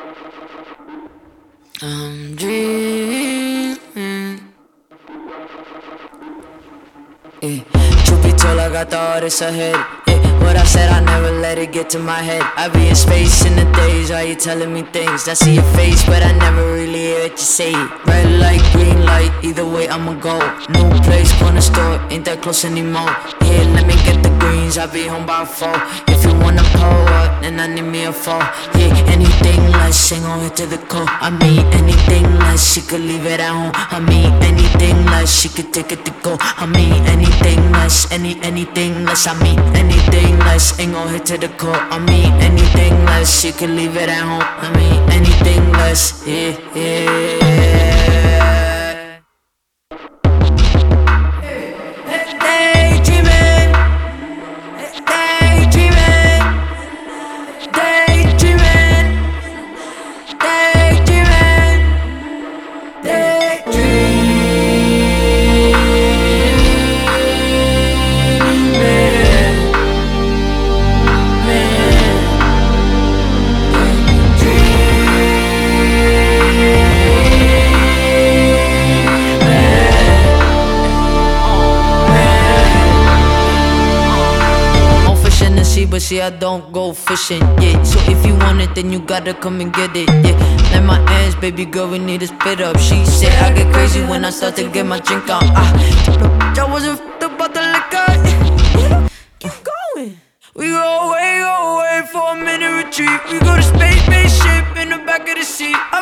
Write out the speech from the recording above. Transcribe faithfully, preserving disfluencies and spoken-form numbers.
I'm dreaming. Yeah. Truth be told, I got the hardest ahead. Yeah. What I said, I never let it get to my head. I be in space in the days, why you telling me things? I see your face, but I never really hear what you say. Red light, green light, either way I'ma go. New place, corner store, ain't that close anymore. Yeah, let me get the greens, I'll be home by four. If you wanna pull up, then I need me a four. Yeah, anything less, ain't gon' hit to the core. I mean, anything less, she could leave it at home. I mean, anything less, she could take it to go. I mean, anything less, any, anything less. I mean, anything less, ain't gon' hit to the core. I mean, anything less, she could leave it at home. I mean, anything less, yeah, yeah. Daydreaming, daydreaming, daydreaming, daydreaming, but see, I don't go fishing, yeah. So if you want it, then you gotta come and get it, yeah. Like my hands, baby girl, we need to spit up. She said I get crazy when I start to get my drink on. Ah, I wasn't f***ed about the liquor. Keep going. We go away, go away for a minute retreat. We go to space, spaceship in the back of the seat.